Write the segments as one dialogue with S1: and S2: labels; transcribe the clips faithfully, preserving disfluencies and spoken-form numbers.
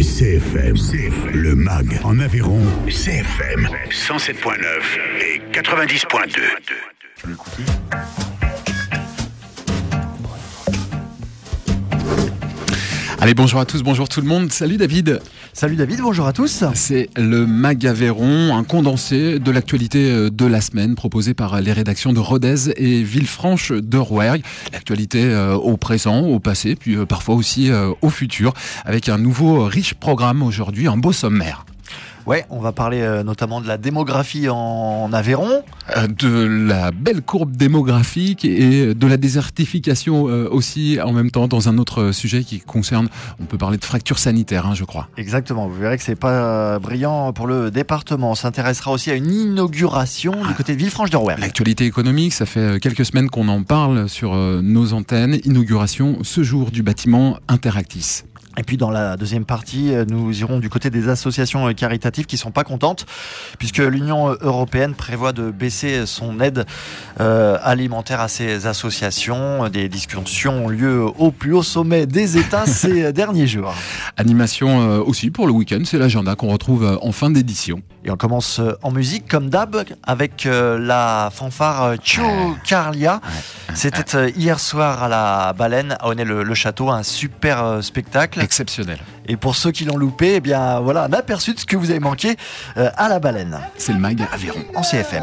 S1: C F M, C F M, le MAG en Aveyron, C F M cent sept point neuf et quatre-vingt-dix point deux.
S2: Tu veux écouter ?
S3: Allez, bonjour à tous, bonjour tout le monde. Salut David.
S4: Salut David, bonjour à tous.
S3: C'est le MAG Aveyron, un condensé de l'actualité de la semaine proposé par les rédactions de Rodez et Villefranche de Rouergue. L'actualité au présent, au passé, puis parfois aussi au futur, avec un nouveau riche programme aujourd'hui, un beau sommaire.
S4: Ouais, on va parler euh, notamment de la démographie en Aveyron.
S3: Euh, de la belle courbe démographique et de la désertification euh, aussi en même temps dans un autre sujet qui concerne, on peut parler de fracture sanitaire, hein, je crois.
S4: Exactement, vous verrez que c'est pas brillant pour le département. On s'intéressera aussi à une inauguration ah, du côté de Villefranche de Rouergue.
S3: L'actualité économique, ça fait quelques semaines qu'on en parle sur euh, nos antennes. Inauguration ce jour du bâtiment Interactis.
S4: Et puis dans la deuxième partie, nous irons du côté des associations caritatives qui sont pas contentes puisque l'Union européenne prévoit de baisser son aide euh, alimentaire à ces associations. Des discussions ont lieu au plus haut sommet des États ces derniers jours.
S3: Animation euh, aussi pour le week-end, c'est l'agenda qu'on retrouve en fin d'édition.
S4: Et on commence en musique comme d'hab avec euh, la fanfare Tchou Carlia. C'était euh, hier soir à la Baleine à Aunay-le-Château, un super euh, spectacle.
S3: Exceptionnel.
S4: Et pour ceux qui l'ont loupé, eh bien voilà un aperçu de ce que vous avez manqué euh, à la Baleine.
S3: C'est le MAG Aveyron
S4: en C F M.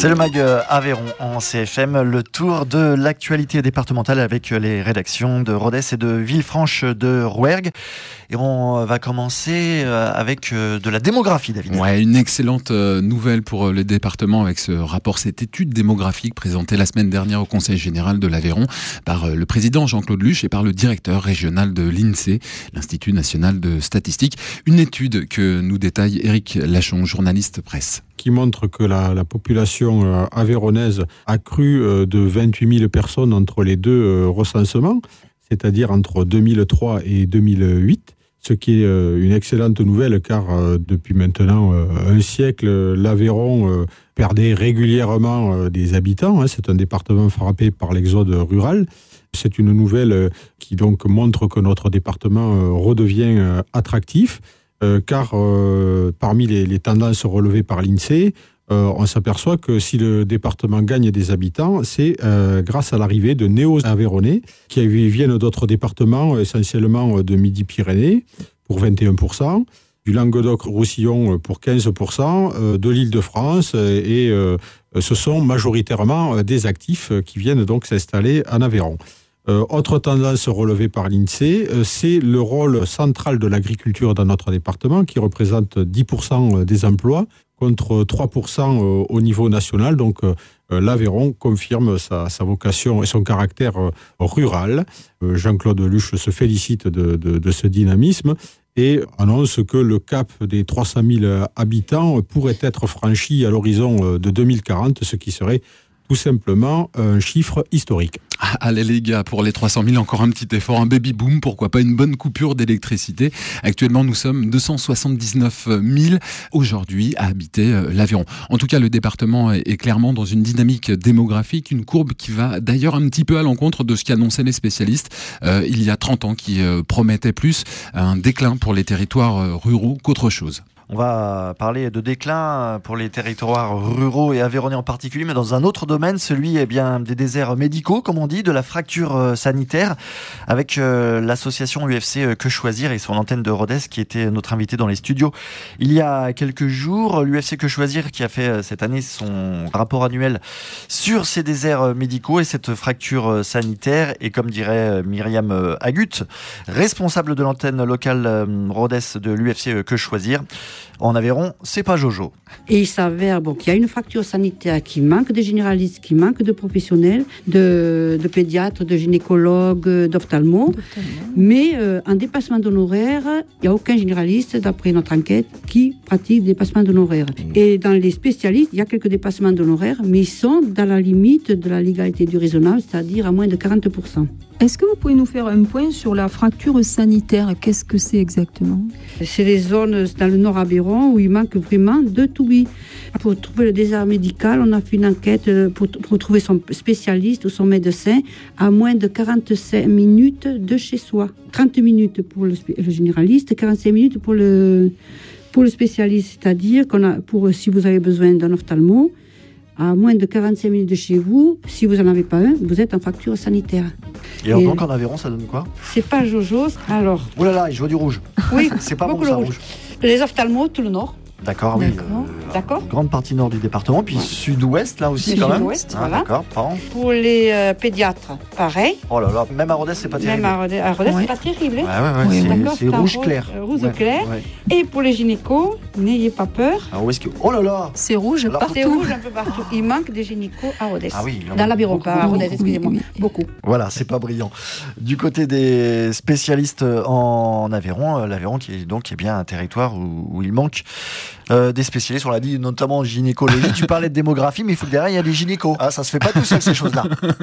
S4: C'est le Mag Aveyron en C F M, le tour de l'actualité départementale avec les rédactions de Rodez et de Villefranche de Rouergue. Et on va commencer avec de la démographie, David.
S3: Ouais, une excellente nouvelle pour le département avec ce rapport, cette étude démographique présentée la semaine dernière au Conseil général de l'Aveyron par le président Jean-Claude Luche et par le directeur régional de l'INSEE, l'Institut national de statistique. Une étude que nous détaille Éric Lachon, journaliste presse.
S2: Qui montre que la, la population aveyronnaise a cru de vingt-huit mille personnes entre les deux recensements, c'est-à-dire entre deux mille trois et deux mille huit. Ce qui est une excellente nouvelle car depuis maintenant un siècle, l'Aveyron perdait régulièrement des habitants. C'est un département frappé par l'exode rural. C'est une nouvelle qui donc montre que notre département redevient attractif car parmi les, les tendances relevées par l'INSEE, Euh, on s'aperçoit que si le département gagne des habitants, c'est euh, grâce à l'arrivée de néo-aveyronnais qui viennent d'autres départements, essentiellement de Midi-Pyrénées, pour vingt et un pour cent, du Languedoc-Roussillon pour quinze pour cent, euh, de l'Île-de-France, et euh, ce sont majoritairement des actifs qui viennent donc s'installer en Aveyron. Euh, autre tendance relevée par l'INSEE, euh, c'est le rôle central de l'agriculture dans notre département, qui représente dix pour cent des emplois, contre trois pour cent au niveau national. Donc euh, l'Aveyron confirme sa, sa vocation et son caractère euh, rural. Euh, Jean-Claude Luche se félicite de, de, de ce dynamisme et annonce que le cap des trois cent mille habitants pourrait être franchi à l'horizon de deux mille quarante, ce qui serait tout simplement un chiffre historique.
S3: Allez les gars, pour les trois cent mille, encore un petit effort, un baby boom, pourquoi pas une bonne coupure d'électricité. Actuellement, nous sommes deux cent soixante-dix-neuf mille aujourd'hui à habiter l'Aveyron. En tout cas, le département est clairement dans une dynamique démographique, une courbe qui va d'ailleurs un petit peu à l'encontre de ce qu'annonçaient les spécialistes euh, il y a trente ans, qui euh, promettaient plus un déclin pour les territoires ruraux qu'autre chose.
S4: On va parler de déclin pour les territoires ruraux et aveyronnais en particulier, mais dans un autre domaine, celui eh bien, des déserts médicaux, comme on dit, de la fracture sanitaire, avec euh, l'association U F C Que Choisir et son antenne de Rodez, qui était notre invité dans les studios il y a quelques jours. L'U F C Que Choisir qui a fait cette année son rapport annuel sur ces déserts médicaux et cette fracture sanitaire. Et comme dirait Myriam Agut, responsable de l'antenne locale Rodez de l'U F C Que Choisir, en Aveyron, c'est pas Jojo.
S5: Et il s'avère bon, qu'il y a une fracture sanitaire qui manque de généralistes, qui manque de professionnels, de, de pédiatres, de gynécologues, d'ophtalmo. Mais euh, en dépassement d'honoraires, il n'y a aucun généraliste, d'après notre enquête, qui pratique des dépassements d'honoraires. Et dans les spécialistes, il y a quelques dépassements d'honoraires, mais ils sont dans la limite de la légalité du raisonnable, c'est-à-dire à moins de quarante pour cent.
S6: Est-ce que vous pouvez nous faire un point sur la fracture sanitaire ? Qu'est-ce que c'est exactement ?
S5: C'est les zones dans le nord Aveyron où il manque vraiment de tout. Pour trouver le désert médical, on a fait une enquête pour, pour trouver son spécialiste ou son médecin à moins de quarante-cinq minutes de chez soi. trente minutes pour le, le généraliste, quarante-cinq minutes pour le, pour le spécialiste. C'est-à-dire qu'on a, pour, si vous avez besoin d'un ophtalmo, à moins de quarante-cinq minutes de chez vous, si vous n'en avez pas un, vous êtes en fracture sanitaire.
S4: Et, Et donc en Aveyron, ça donne quoi ?
S5: C'est pas Jojo, alors...
S4: Oh là là, je vois du rouge.
S5: Oui,
S4: c'est pas
S5: beaucoup
S4: bon ça,
S5: le rouge. rouge. Les ophtalmos, tout le nord.
S4: D'accord, oui.
S5: D'accord. Euh, d'accord.
S4: Grande partie nord du département, puis ouais. Sud-ouest là aussi quand même.
S5: Sud-ouest,
S4: ah,
S5: voilà.
S4: D'accord, pardon.
S5: Pour les euh, pédiatres, pareil.
S4: Oh là là, même à Rodez, c'est pas terrible.
S5: Même à Rodez, à Rodez,
S4: ouais.
S5: c'est pas terrible.
S4: Ouais, ouais, ouais,
S5: oui,
S4: c'est, c'est rouge clair.
S5: Euh, rouge
S4: ouais.
S5: clair. Ouais. Et pour les gynécos, n'ayez pas peur.
S4: Alors où est-ce que... Oh là là,
S6: c'est rouge
S5: alors,
S6: partout.
S5: C'est rouge un peu partout. Il manque des gynécos à Rodez.
S4: Ah oui.
S5: Dans l'Aveyron, pas à Rodez, excusez-moi. Oui, oui. Beaucoup.
S4: Voilà, c'est pas brillant. Du côté des spécialistes en Aveyron, l'Aveyron qui est donc qui est bien un territoire où, où il manque euh, des spécialistes. On l'a dit, notamment en gynécologie. Tu parlais de démographie, mais il faut que derrière il y a des gynécos. Ah, ça se fait pas tout seul ces choses-là.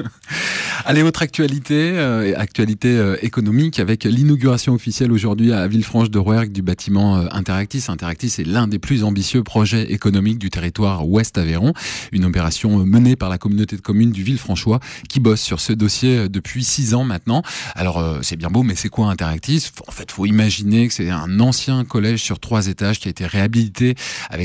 S3: Allez, autre actualité, euh, actualité euh, économique avec l'inauguration officielle aujourd'hui à Villefranche de Rouergue du bâtiment euh, Interactis. Interactis est l'un des plus ambitieux projets économiques du territoire Ouest Aveyron. Une opération menée par la communauté de communes du Villefranchois qui bosse sur ce dossier depuis six ans maintenant. Alors euh, c'est bien beau, mais c'est quoi Interactis ? En fait, faut imaginer que c'est un ancien collège sur trois étages qui a été réhabilité avec des espaces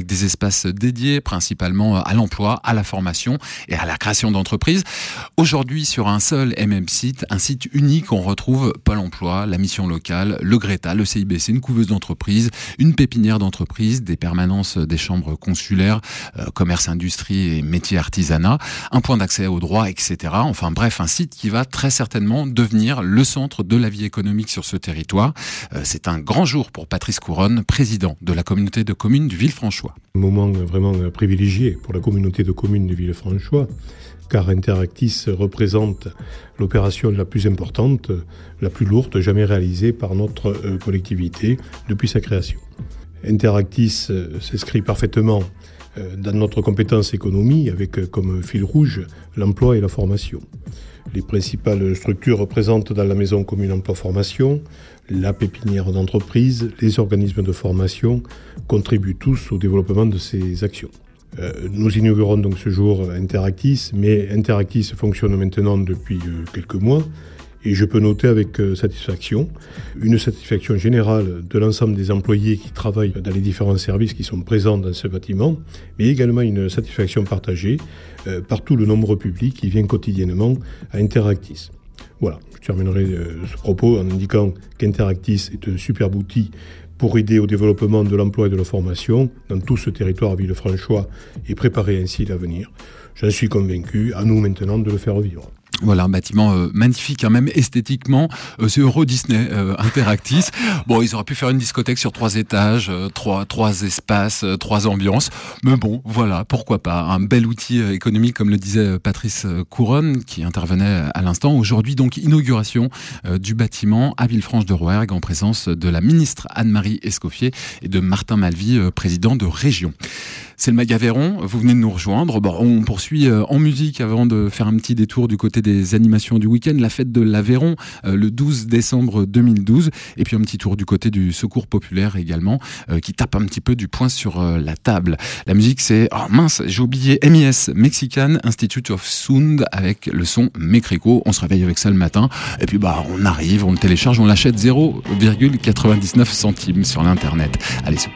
S3: espace dédié principalement à l'emploi, à la formation et à la création d'entreprises. Aujourd'hui, sur un seul et même site, un site unique, on retrouve Pôle emploi, la mission locale, le Greta, le C I B C, une couveuse d'entreprise, une pépinière d'entreprise, des permanences des chambres consulaires, euh, commerce, industrie et métiers artisanat, un point d'accès au droit, et cetera. Enfin bref, un site qui va très certainement devenir le centre de la vie économique sur ce territoire. Euh, c'est un grand jour pour Patrice Couronne, président de la communauté de communes du Villefranchois.
S7: Un moment vraiment privilégié pour la communauté de communes du Villefranchois, car Interactis représente l'opération la plus importante, la plus lourde jamais réalisée par notre collectivité depuis sa création. Interactis s'inscrit parfaitement dans notre compétence économie avec comme fil rouge l'emploi et la formation. Les principales structures présentes dans la maison commune emploi-formation, la pépinière d'entreprise, les organismes de formation contribuent tous au développement de ces actions. Euh, nous inaugurons donc ce jour Interactis, mais Interactis fonctionne maintenant depuis euh, quelques mois et je peux noter avec euh, satisfaction une satisfaction générale de l'ensemble des employés qui travaillent dans les différents services qui sont présents dans ce bâtiment, mais également une satisfaction partagée euh, par tout le nombre public qui vient quotidiennement à Interactis. Voilà, je terminerai euh, ce propos en indiquant qu'Interactis est un superbe outil pour aider au développement de l'emploi et de la formation dans tout ce territoire villefranchois et préparer ainsi l'avenir. J'en suis convaincu, à nous maintenant de le faire vivre.
S3: Voilà, un bâtiment euh, magnifique, hein, même esthétiquement, euh, c'est Euro Disney euh, Interactis. Bon, ils auraient pu faire une discothèque sur trois étages, euh, trois, trois espaces, euh, trois ambiances. Mais bon, voilà, pourquoi pas. Un bel outil euh, économique, comme le disait Patrice Couronne, qui intervenait à l'instant. Aujourd'hui, donc, inauguration euh, du bâtiment à Villefranche-de-Rouergue en présence de la ministre Anne-Marie Escoffier et de Martin Malvy, euh, président de région. C'est le Mag Aveyron, vous venez de nous rejoindre. Bon, on poursuit euh, en musique avant de faire un petit détour du côté des animations du week-end. La fête de l'Aveyron, euh, le douze décembre deux mille douze. Et puis un petit tour du côté du Secours Populaire également, euh, qui tape un petit peu du poing sur euh, la table. La musique, c'est... Oh mince, j'ai oublié M I S, Mexican Institute of Sound, avec le son Mecrico. On se réveille avec ça le matin. Et puis bah on arrive, on le télécharge, on l'achète zéro virgule quatre-vingt-dix-neuf centimes sur l'internet. Allez, c'est...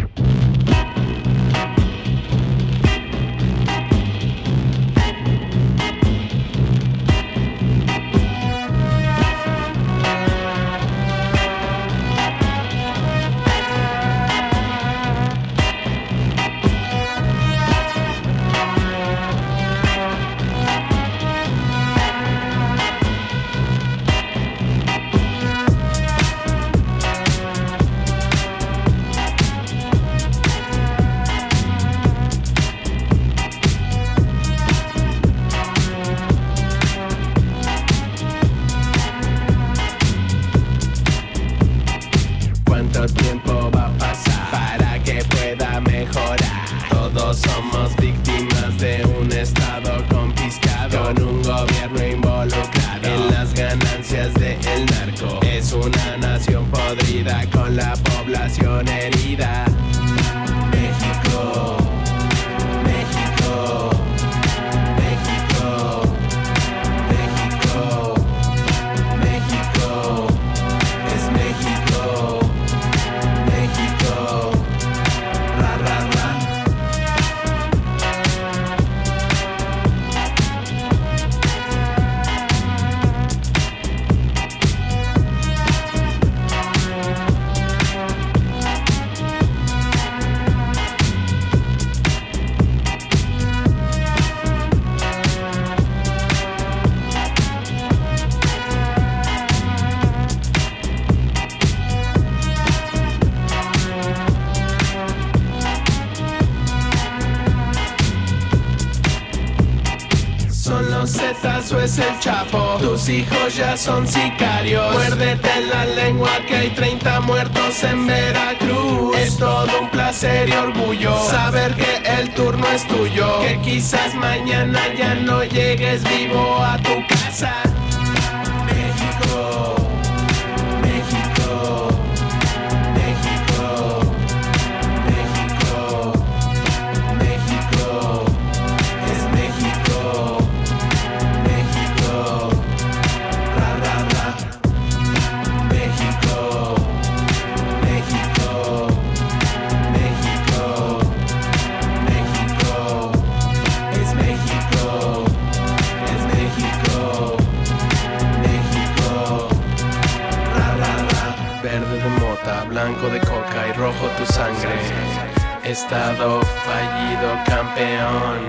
S8: Es el Chapo, tus hijos ya son sicarios. Muérdete la lengua que hay treinta muertos en Veracruz. Es todo un placer y orgullo saber que el turno es tuyo. Que quizás mañana ya no llegues vivo a tu casa. México, México, México, México, México, es México. México, México, verde de mota, blanco de coca y rojo tu sangre. Estado fallido, campeón.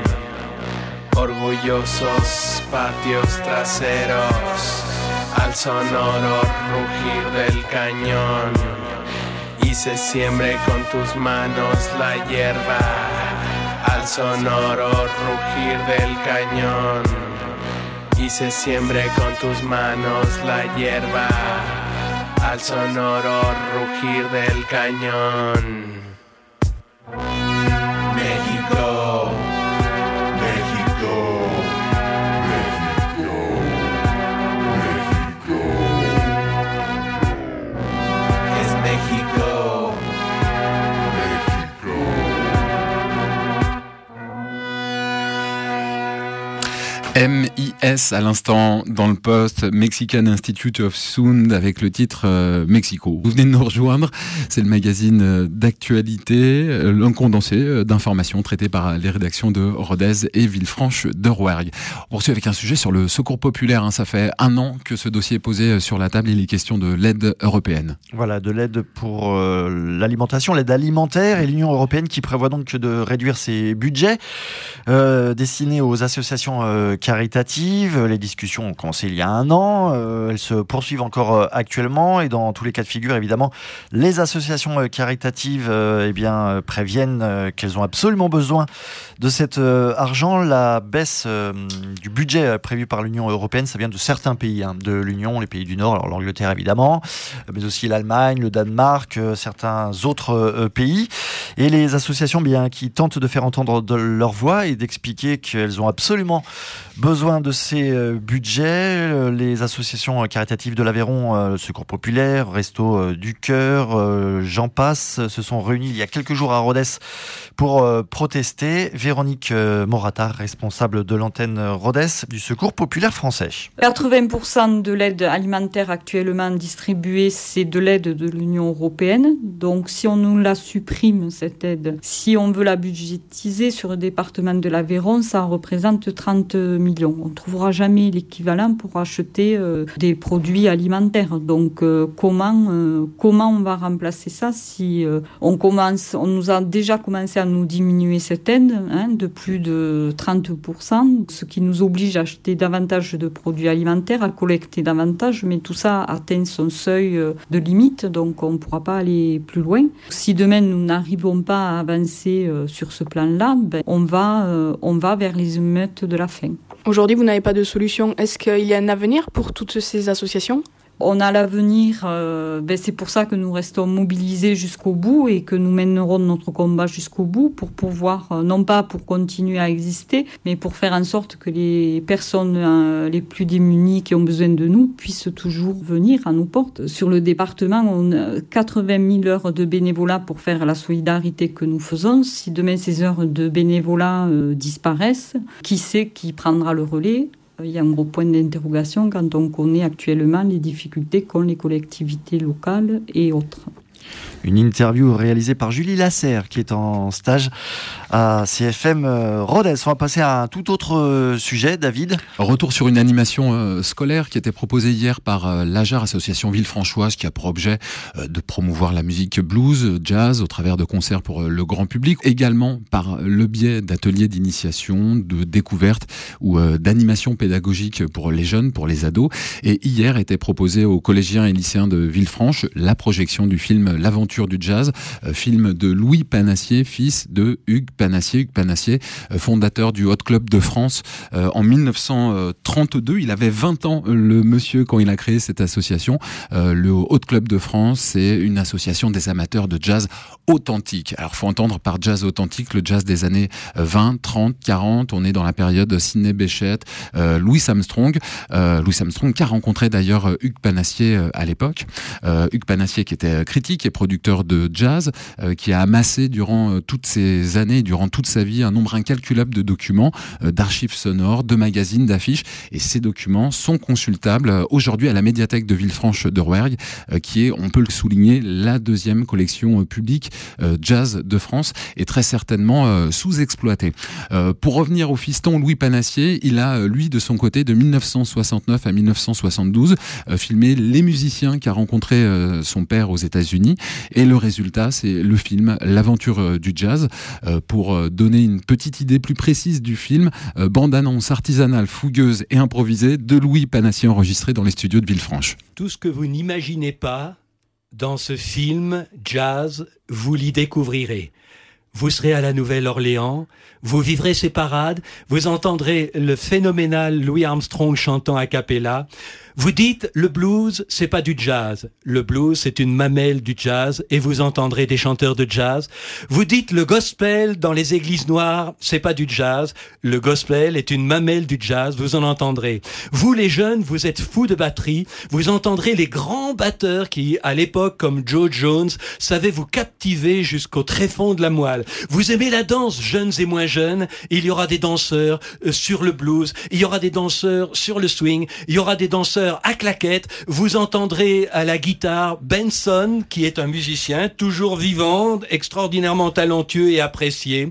S8: Orgullosos patios traseros, al sonoro rugir del cañón. Y se siembre con tus manos la hierba, al sonoro rugir del cañón. Y se siembre con tus manos la hierba, al sonoro rugir del cañón. México, México, México, México. Es México, México.
S3: M I S à l'instant dans le poste, Mexican Institute of Sound avec le titre euh, Mexico. Vous venez de nous rejoindre, c'est le magazine d'actualité, euh, un condensé euh, d'informations traitées par les rédactions de Rodez et Villefranche de Rouergue. On poursuit avec un sujet sur le secours populaire, hein. Ça fait un an que ce dossier est posé sur la table et les questions de l'aide européenne.
S4: Voilà, de l'aide pour euh, l'alimentation, l'aide alimentaire, et l'Union européenne qui prévoit donc de réduire ses budgets euh, destinés aux associations euh, caritatives. Les discussions ont commencé il y a un an, euh, elles se poursuivent encore euh, actuellement, et dans tous les cas de figure, évidemment, les associations euh, caritatives euh, eh bien, euh, préviennent euh, qu'elles ont absolument besoin de cet euh, argent. La baisse euh, du budget euh, prévu par l'Union européenne, ça vient de certains pays hein, de l'Union, les pays du Nord, alors l'Angleterre évidemment, mais aussi l'Allemagne, le Danemark, euh, certains autres euh, pays. Et les associations bien, qui tentent de faire entendre de leur voix et d'expliquer qu'elles ont absolument besoin de ces euh, budgets. Euh, les associations caritatives de l'Aveyron, euh, Secours Populaire, Resto euh, du Cœur, euh, j'en passe, se sont réunis il y a quelques jours à Rodez pour euh, protester. Véronique euh, Morata, responsable de l'antenne Rodez du Secours Populaire français.
S6: quatre-vingts pour cent de l'aide alimentaire actuellement distribuée, c'est de l'aide de l'Union européenne. Donc si on nous la supprime, cette aide, si on veut la budgétiser sur le département de l'Aveyron, ça représente trente millions. On ne trouvera jamais l'équivalent pour acheter euh, des produits alimentaires. Donc euh, comment, euh, comment on va remplacer ça si euh, on commence, on nous a déjà commencé à nous diminuer cette aide hein, de plus de trente pour cent, ce qui nous oblige à acheter davantage de produits alimentaires, à collecter davantage, mais tout ça atteint son seuil de limite, donc on ne pourra pas aller plus loin. Si demain nous n'arrivons pas à avancer euh, sur ce plan-là, ben, on va, euh, on va vers les émeutes de la faim.
S9: Aujourd'hui, vous n'avez pas de solution. Est-ce qu'il y a un avenir pour toutes ces associations ?
S6: On a l'avenir, euh, ben c'est pour ça que nous restons mobilisés jusqu'au bout et que nous mènerons notre combat jusqu'au bout pour pouvoir, euh, non pas pour continuer à exister, mais pour faire en sorte que les personnes euh, les plus démunies qui ont besoin de nous puissent toujours venir à nos portes. Sur le département, on a quatre-vingt mille heures de bénévolat pour faire la solidarité que nous faisons. Si demain ces heures de bénévolat euh, disparaissent, qui sait qui prendra le relais ? Il y a un gros point d'interrogation quand on connaît actuellement les difficultés qu'ont les collectivités locales et autres.
S4: Une interview réalisée par Julie Lasserre qui est en stage à C F M Rodez. On va passer à un tout autre sujet, David.
S3: Retour sur une animation euh, scolaire qui était proposée hier par euh, l'A J A R, association Villefranchoise, qui a pour objet euh, de promouvoir la musique blues, jazz, au travers de concerts pour euh, le grand public, également par le biais d'ateliers d'initiation, de découverte ou euh, d'animation pédagogique pour les jeunes, pour les ados. Et hier était proposée aux collégiens et lycéens de Villefranche la projection du film L'aventure du jazz, euh, film de Louis Panassier, fils de Hugues Panassier, Hugues Panassier, euh, fondateur du Hot Club de France euh, en mille neuf cent trente-deux. Il avait vingt ans, le monsieur, quand il a créé cette association. Euh, le Hot Club de France, c'est une association des amateurs de jazz authentique. Alors, faut entendre par jazz authentique le jazz des années vingt, trente, quarante. On est dans la période Sidney Bechet, euh, Louis Armstrong, euh, Louis Armstrong qui a rencontré d'ailleurs Hugues Panassier euh, à l'époque. Euh, Hugues Panassier qui était critique musique et producteur de jazz, euh, qui a amassé durant euh, toutes ces années, durant toute sa vie, un nombre incalculable de documents, euh, d'archives sonores, de magazines, d'affiches. Et ces documents sont consultables euh, aujourd'hui à la médiathèque de Villefranche de Rouergue, euh, qui est, on peut le souligner, la deuxième collection euh, publique euh, jazz de France, et très certainement euh, sous-exploitée. Euh, pour revenir au fiston Louis Panassier, il a, euh, lui, de son côté, de dix-neuf cent soixante-neuf à dix-neuf cent soixante-douze, euh, filmé les musiciens qu'a rencontré euh, son père aux États-Unis. Et le résultat, c'est le film L'aventure euh, du jazz. Euh, pour euh, donner une petite idée plus précise du film, euh, bande-annonce artisanale, fougueuse et improvisée de Louis Panassier, enregistré dans les studios de Villefranche.
S10: Tout ce que vous n'imaginez pas dans ce film jazz, vous l'y découvrirez. Vous serez à la Nouvelle-Orléans, vous vivrez ces parades, vous entendrez le phénoménal Louis Armstrong chantant a cappella. Vous dites, le blues, c'est pas du jazz. Le blues, c'est une mamelle du jazz, et vous entendrez des chanteurs de jazz. Vous dites, le gospel dans les églises noires, c'est pas du jazz. Le gospel est une mamelle du jazz, vous en entendrez. Vous, les jeunes, vous êtes fous de batterie, vous entendrez les grands batteurs qui, à l'époque, comme Joe Jones, savaient vous captiver jusqu'au tréfonds de la moelle. Vous aimez la danse, jeunes et moins jeunes, il y aura des danseurs euh, sur le blues, il y aura des danseurs sur le swing, il y aura des danseurs à claquettes, vous entendrez à la guitare Benson, qui est un musicien toujours vivant, extraordinairement talentueux et apprécié.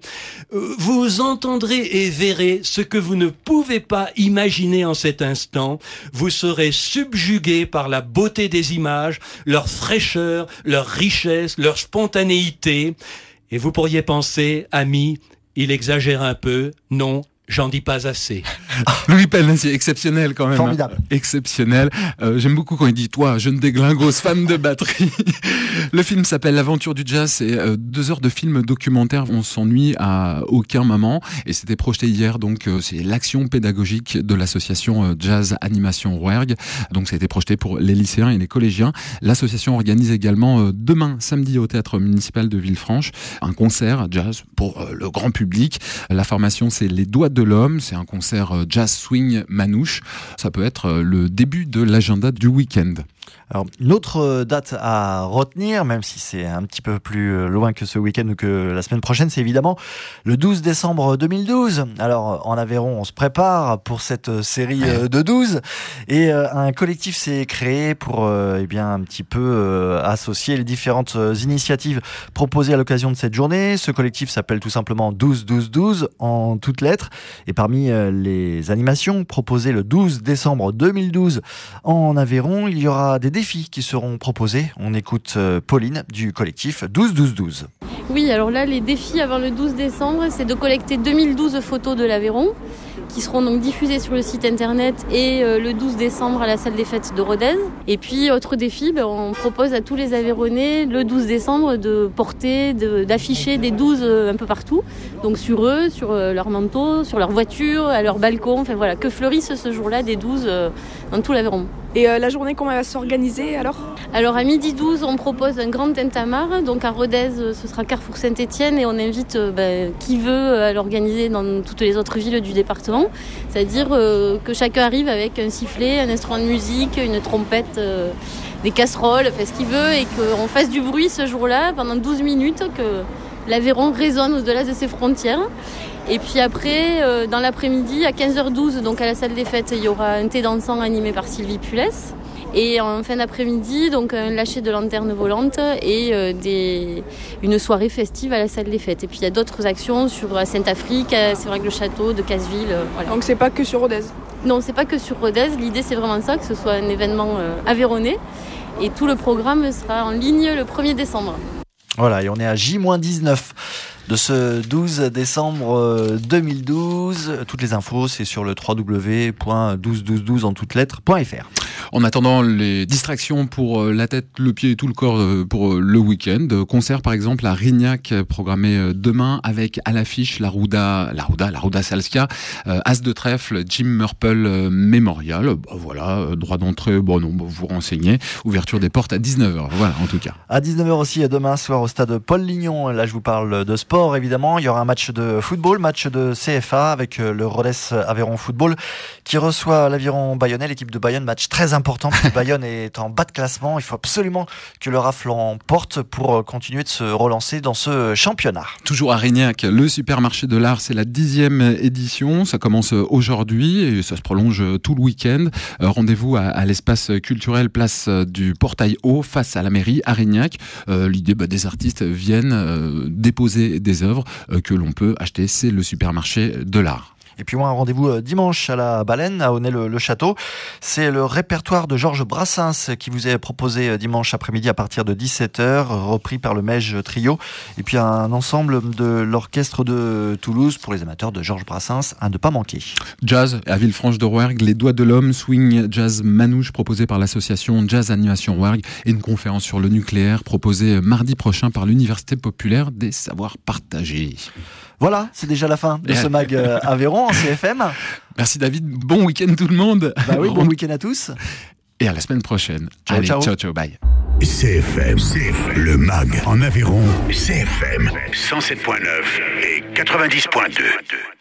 S10: Vous entendrez et verrez ce que vous ne pouvez pas imaginer en cet instant. Vous serez subjugué par la beauté des images, leur fraîcheur, leur richesse, leur spontanéité. Et vous pourriez penser, amis, il exagère un peu. Non, j'en dis pas assez.
S3: Louis Panassier, exceptionnel quand même.
S4: Formidable.
S3: Hein. Exceptionnel. Euh, j'aime beaucoup quand il dit « Toi, jeune déglingos, femme de batterie ». Le film s'appelle L'aventure du jazz. C'est euh, deux heures de film documentaire. On s'ennuie à aucun moment. Et c'était projeté hier. Donc, euh, c'est l'action pédagogique de l'association euh, Jazz Animation Rouergue. Donc, ça a été projeté pour les lycéens et les collégiens. L'association organise également euh, demain, samedi, au Théâtre Municipal de Villefranche, un concert jazz pour euh, le grand public. La formation, c'est Les Doigts de l'Homme. C'est un concert euh, jazz swing manouche. Ça peut être euh, le début de l'agenda du week-end.
S4: Alors, une autre date à retenir, même si c'est un petit peu plus loin que ce week-end ou que la semaine prochaine, c'est évidemment le douze décembre deux mille douze. Alors, en Aveyron, on se prépare pour cette série de douze et un collectif s'est créé pour eh bien, un petit peu associer les différentes initiatives proposées à l'occasion de cette journée. Ce collectif s'appelle tout simplement douze douze douze en toutes lettres. Et parmi les animations proposées le douze décembre deux mille douze en Aveyron, il y aura des défis qui seront proposés. On écoute Pauline du collectif douze douze douze.
S11: Oui, alors là, les défis avant le douze décembre, c'est de collecter deux mille douze photos de l'Aveyron qui seront donc diffusées sur le site internet et euh, le douze décembre à la salle des fêtes de Rodez. Et puis, autre défi, ben, on propose à tous les Aveyronnais le douze décembre de porter, de, d'afficher des douze euh, un peu partout. Donc sur eux, sur euh, leur manteau, sur leur voiture, à leur balcon. Enfin voilà, que fleurissent ce jour-là des douze euh, dans tout l'Aveyron.
S9: Et euh, la journée, comment elle va s'organiser alors ?
S11: Alors à midi douze, on propose un grand tintamarre. Donc à Rodez, ce sera Carrefour Saint-Étienne et on invite euh, ben, qui veut à l'organiser dans toutes les autres villes du département. C'est-à-dire euh, que chacun arrive avec un sifflet, un instrument de musique, une trompette, euh, des casseroles, fait ce qu'il veut et qu'on fasse du bruit ce jour-là pendant douze minutes, que l'Aveyron résonne au-delà de ses frontières. Et puis après, euh, dans l'après-midi, à quinze heures douze, donc à la salle des fêtes, il y aura un thé dansant animé par Sylvie Pulès. Et en fin d'après-midi, donc un lâcher de lanterne volante et euh, des... une soirée festive à la salle des fêtes. Et puis il y a d'autres actions sur Saint-Afrique, c'est vrai que le château de Casseville. Euh, voilà.
S9: Donc c'est pas que sur Rodez ?
S11: Non, c'est pas que sur Rodez. L'idée c'est vraiment ça, que ce soit un événement euh, aveyronnais. Et tout le programme sera en ligne le premier décembre.
S4: Voilà, et on est à J dix-neuf de ce douze décembre deux mille douze. Toutes les infos, c'est sur le w w w point douze douze douze en toutes lettres point f r.
S3: En attendant les distractions pour la tête, le pied et tout le corps pour le week-end, concert par exemple à Rignac programmé demain avec à l'affiche la Rouda, la Rouda, la Rouda Salska, As de trèfle, Jim Murple Memorial. Bah, voilà, droit d'entrée, bon non, bah, vous renseignez. Ouverture des portes à dix-neuf heures. Voilà, en tout cas.
S4: À dix-neuf heures aussi demain soir au stade Paul Lignon. Là, je vous parle de sport évidemment. Il y aura un match de football, match de C F A avec le Rodez Aveyron Football qui reçoit l'Aviron Bayonnais, l'équipe de Bayonne. Match très important important, parce que Bayonne est en bas de classement. Il faut absolument que le Raf l'emporte pour continuer de se relancer dans ce championnat.
S3: Toujours à Rignac, le supermarché de l'art, c'est la dixième édition. Ça commence aujourd'hui et ça se prolonge tout le week-end. Euh, rendez-vous à, à l'espace culturel place du Portail Haut, face à la mairie à Rignac. Euh, l'idée, bah, des artistes viennent euh, déposer des œuvres euh, que l'on peut acheter. C'est le supermarché de l'art.
S4: Et puis moi, un rendez-vous dimanche à la Baleine, à Aunay-le-Château. C'est le répertoire de Georges Brassens qui vous est proposé dimanche après-midi à partir de dix-sept heures, repris par le Mège Trio. Et puis un ensemble de l'orchestre de Toulouse pour les amateurs de Georges Brassens à ne pas manquer.
S3: Jazz à Villefranche-de-Rouergue, les Doigts de l'Homme, swing jazz manouche proposé par l'association Jazz Animation Rouergue et une conférence sur le nucléaire proposée mardi prochain par l'Université populaire des savoirs partagés.
S4: Voilà, c'est déjà la fin de ce mag Aveyron en C F M.
S3: Merci David, bon week-end tout le monde.
S4: Bah oui, bon week-end à tous.
S3: Et à la semaine prochaine.
S4: Ciao,
S3: Allez,
S4: ciao.
S3: ciao, ciao, bye.
S1: C F M, C F M, le mag en Aveyron, C F M cent sept point neuf et quatre-vingt-dix point deux.